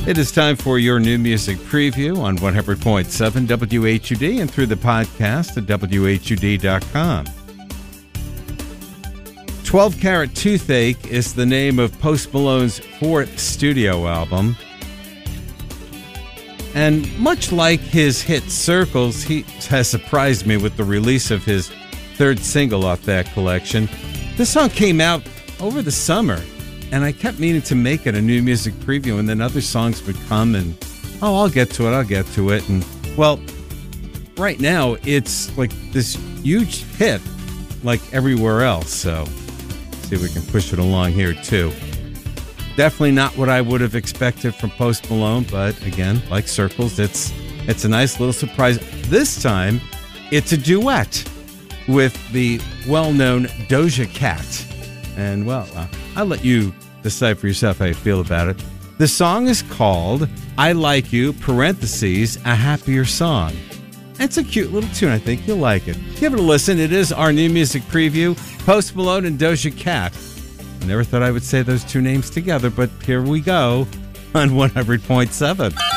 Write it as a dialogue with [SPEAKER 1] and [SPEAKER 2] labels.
[SPEAKER 1] It is time for your new music preview on 100.7 WHUD and through the podcast at WHUD.com. 12 Carat Toothache is the name of Post Malone's fourth studio album. And much like his hit Circles, he has surprised me with the release of his third single off that collection. This song came out over the summer, and I kept meaning to make it a new music preview, and then other songs would come and, I'll get to it. And, well, right now, it's like this huge hit, like everywhere else. So, see if we can push it along here, too. Definitely not what I would have expected from Post Malone, but again, like Circles, it's a nice little surprise. This time, it's a duet with the well-known Doja Cat. And, well, I'll let you decide for yourself how you feel about it. The song is called I Like You, parentheses, a happier song. It's a cute little tune. I think you'll like it. Give it a listen. It is our new music preview, Post Malone and Doja Cat. I never thought I would say those two names together, but here we go on 100.7.